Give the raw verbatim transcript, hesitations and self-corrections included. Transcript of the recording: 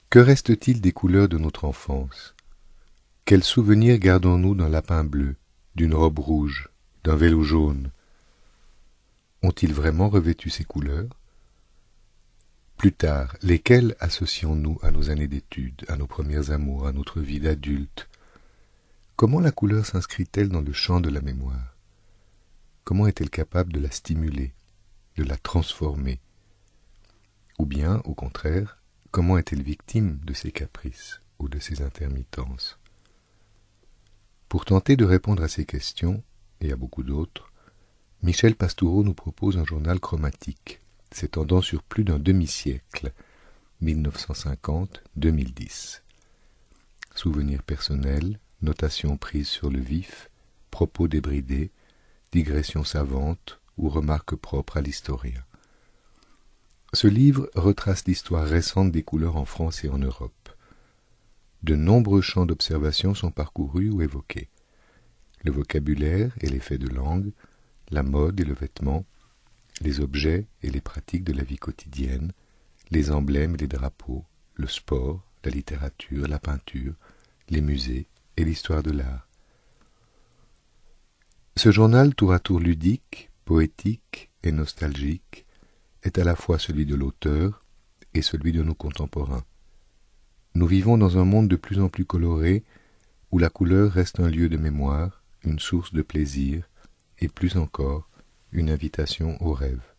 Que reste-t-il des couleurs de notre enfance? Quels souvenirs gardons-nous d'un lapin bleu, d'une robe rouge, d'un vélo jaune? Ont-ils vraiment revêtu ces couleurs? Plus tard, lesquelles associons-nous à nos années d'études, à nos premiers amours, à notre vie d'adulte? Comment la couleur s'inscrit-elle dans le champ de la mémoire? Comment est-elle capable de la stimuler, de la transformer? Ou bien, au contraire, comment est-elle victime de ses caprices ou de ses intermittences? Pour tenter de répondre à ces questions, et à beaucoup d'autres, Michel Pastoureau nous propose un journal chromatique, s'étendant sur plus d'un demi-siècle, mille neuf cent cinquante à deux mille dix. Souvenirs personnels, notations prises sur le vif, propos débridés, digressions savantes ou remarques propres à l'historien. Ce livre retrace l'histoire récente des couleurs en France et en Europe. De nombreux champs d'observation sont parcourus ou évoqués. Le vocabulaire et les faits de langue, la mode et le vêtement, les objets et les pratiques de la vie quotidienne, les emblèmes et les drapeaux, le sport, la littérature, la peinture, les musées et l'histoire de l'art. Ce journal tour à tour ludique, poétique et nostalgique est à la fois celui de l'auteur et celui de nos contemporains. Nous vivons dans un monde de plus en plus coloré, où la couleur reste un lieu de mémoire, une source de plaisir, et plus encore, une invitation au rêve.